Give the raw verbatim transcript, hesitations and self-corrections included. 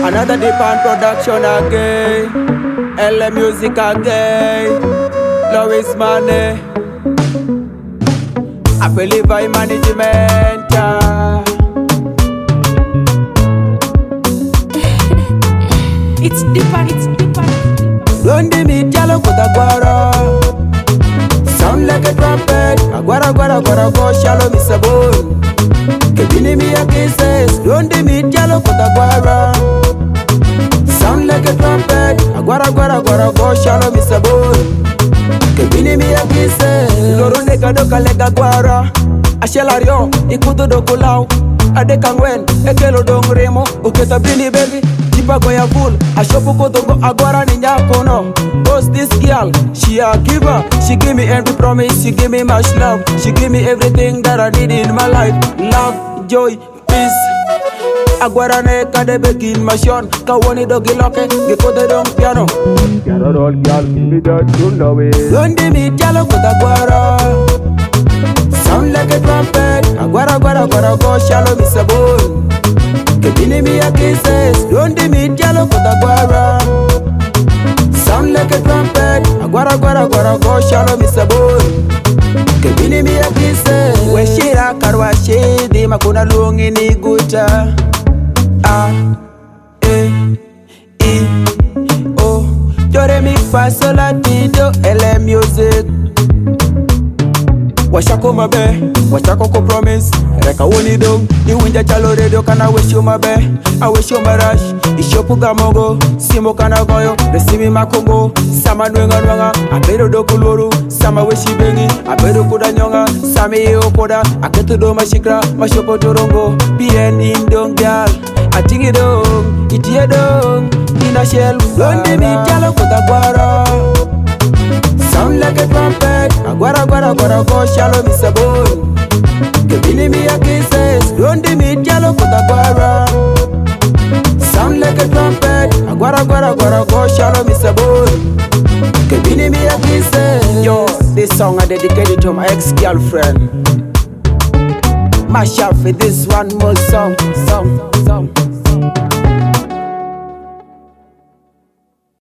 Another deep and production again. L M Music again. Louis Money. I believe I management. Yeah. It's deeper, it's deeper. Lundi mi dialo kutagwara. Sound like a trumpet. Agwara gwara gwara go shallow mi sabon. Kebini mi ya kisses. Lundi mi dialo kutagwara. Sound like a trumpet. Agwara gwara gwara go shallow mi sabon. Kebini mi ya kisses. Loro nega doka lega gwara. Ashelario ikutu dokulau. Ade kangwen ekelo dong remo. Uketa bini baby. Go ya full, I shop go to go agora ninya kono. Cause this girl, she a giver. She give me every promise, she give me much love. She give me everything that I need in my life. Love, joy, peace. Agora ne kade begin mashon. Kawoni dogi loke, giko de dong piano. Piano roll girl, give me that tune away. Lundi mi dialo kota agora. Sound like a trumpet. Agora agora agora go shallow mi sabon. Kebini mi ya kisses, lundi mi dialo kutagwara. Sound like a trumpet, agwara agwara agwara go shallow mi sabon. Kebini mi ya kisses, we shira karwa shidi makuna lungi ni guta. A, E, I, O, Jore mi fa sol la ti do L M Music. Washako mabe, washako ko promise. Reka woni dong, iwinja chalo radio kana wish you mabe. I wish you marash, ishopu gamogo. Simo kana goyo, resimi makongo. Sama nwenga nwenga, abedo dokuluru. Sama wishi bengi, abedo kuda nyonga. Sami yeo koda, aketu do mashikra. Mashopo torongo, bien indong gal. Atingi dong, itie dong. Ina shell, lundi mi jalo kutagwara. Sound like a trumpet. Agwara agwara agwara go shallow mi sabon. Kebini mi ya kisses. Lundi mi dialo kutagwara. Sound like a trumpet. Agwara agwara agwara go shallow mi sabon. Kebini mi ya kisses. Yo, this song I dedicated to my ex-girlfriend. Mash up for this one more song, song, song, song.